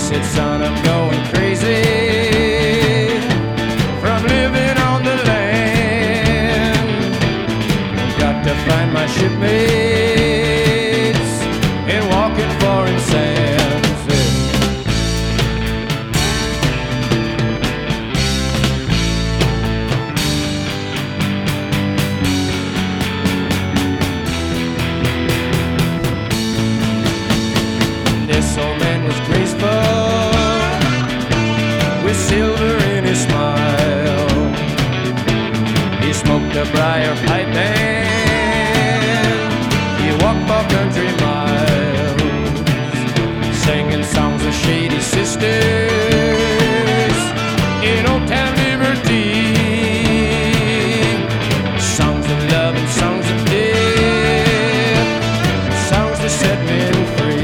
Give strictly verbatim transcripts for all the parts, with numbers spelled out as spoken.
said, son, I'm going crazy from living on the land. Got to find my shipmates and walk in foreign sands. This old man was graceful, with silver in his smile. He smoked a briar pipe and he walked for country miles, singing songs of shady sisters in Old Town Liberty, songs of love and songs of death, songs that set men free.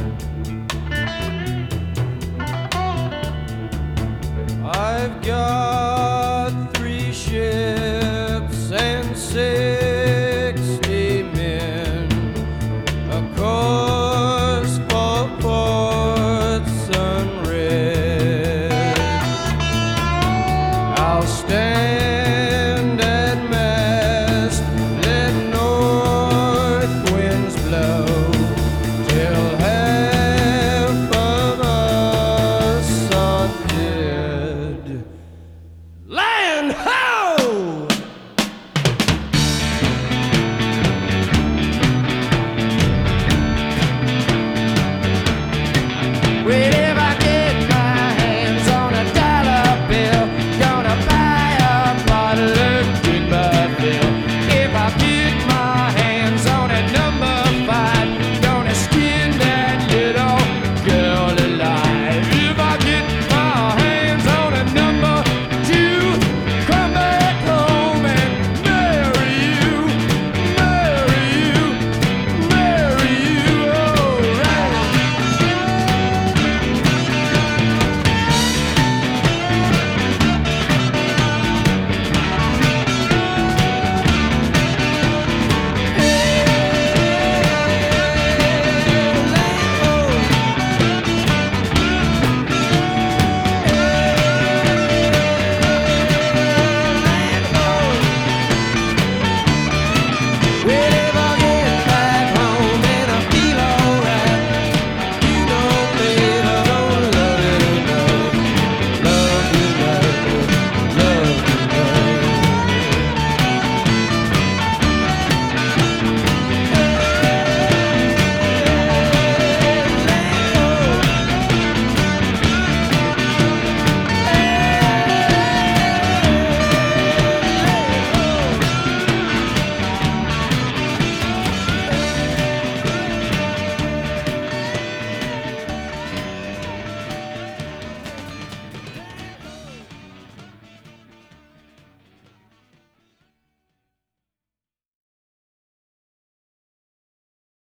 I've got